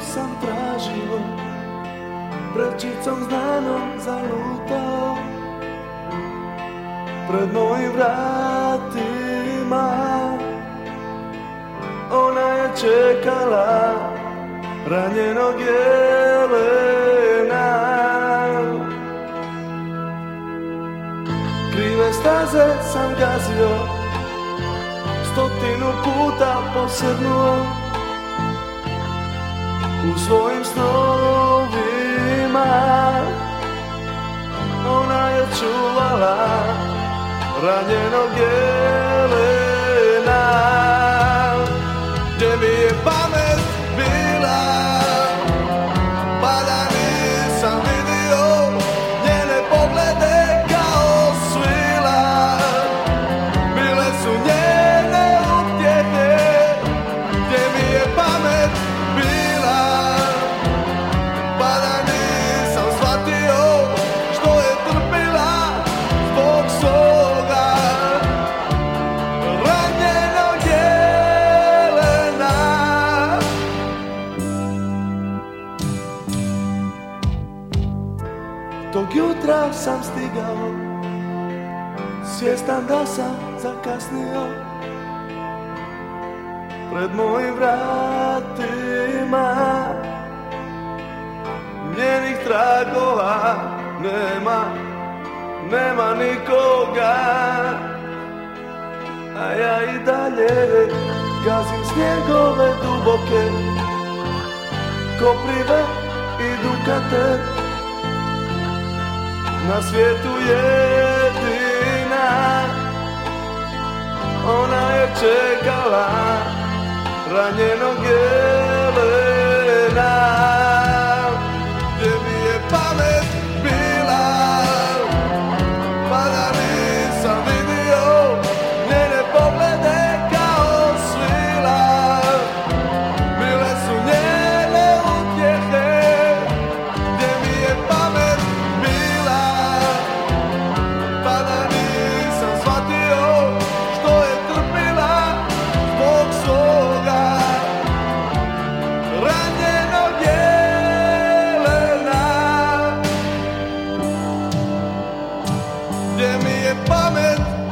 sam tražio, prečicom znanom zalutao, pred mojim vratima ona je čekala, ranjenog jelena. Krive staze sam gazio, 100 puta posrnuo, u svojim snovima ona je čuvala ranjenog jelena. Gdje mi je pamet bila, pa da nisam vidio njene poglede kao svila. Bile su njene utjehe, gdje mi je pamet bila, pa da nisam shvatio što je trpila zbog svoga ranjenog jelena. Tog jutra sam stigao, svjestan da sam zakasnio, pred mojim vratima njenih tragova nema nikoga. A ja i dalje gazim snijegove duboke, koprive i dukate. Na svijetu jedina ona je čekala ranjenog jelena. Gdje mi je pamet bila, pa da nisam vidio njene poglede kao svila. Bile su njene utjehe, gdje mi je pamet bila, pa da nisam shvatio što je trpila zbog svoga ranjenog jelena. Gdje mi je pamet